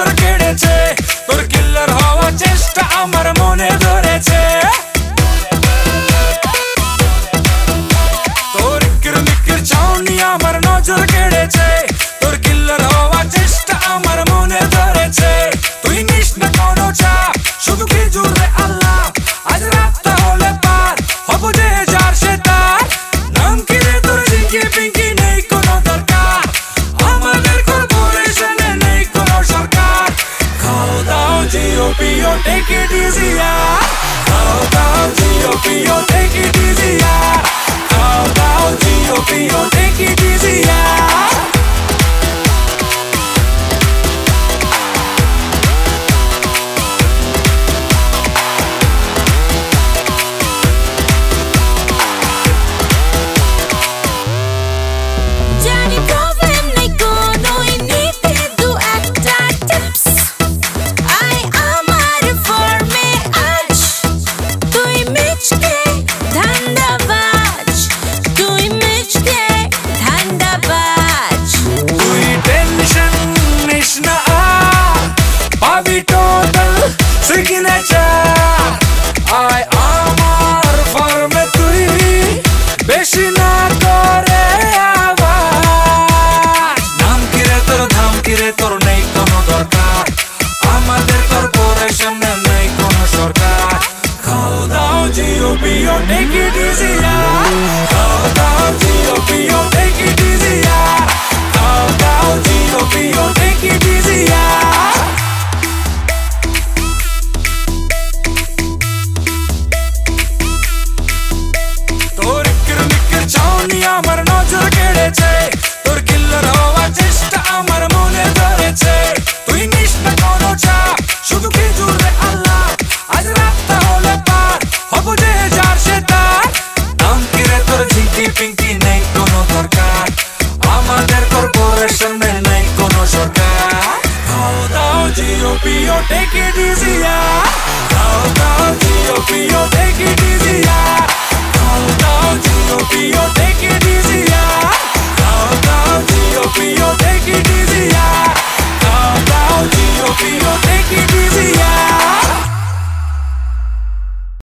নজর কেড়েছে, তোর কিল্লার হওয়া চেষ্টা আমার মনে ধরেছে। তোর কিরমিকির ছাউনি আমার নজর কেড়েছে, তোর কিল্লার হওয়া চেষ্টা আমার মনে ধরেছে। তুই নিস না কোনো চাপ, শুধু কি জুড়ে আল্লাহ, আজ রাতটা হলে পার হব যে যার সে তার। নাম কি রে তোর জিঙ্কি পিঙ্কি নেই কোনো দরকার, আমাদের কর্পোরেশনে নেই কোনো সরকার। খাও দাও জিও পিও টেক ইট ইজি ইয়ার, খাও দাও জিও পিও টেক ইট ইজি ইয়ার, খাও দাও জিও পিও টেক ইট ইজি ইয়ার। আয় আমার ফার্মে তুই বেশি না করে আবার। নাম কিরে তোর ধাম কিরে তোর নেই কোনো দরকার, আমাদের কর্পোরেশনে নেই কোনো সরকার। খাও দাও জিও পিও টেক ইট ইজি ইয়ার, খাও দাও জিও পিও টেক ইট ইজি ইয়ার, খাও দাও জিও পিও টেক ইট ইজি ইয়ার। আমার নজর কেড়েছে, তোর কিল্লার হওয়া চেষ্টা আমার মনে ধরেছে। তুই নিস না কোনো চাপ, শুধু কি জুড়ে আল্লাহ, আজ রাতটা হলে পার হব যে যার সে তার। নাম কি রে তোর ঝিঙ্কি পিঙ্কি নেই কোনো দরকার, আমাদের কর্পোরেশনে নেই কোনো সরকার। খাও দাও জিও পিও টেক ইট ইজি ইয়ার, খাও দাও জিও পিও টেক ইট ইজি ইয়ার।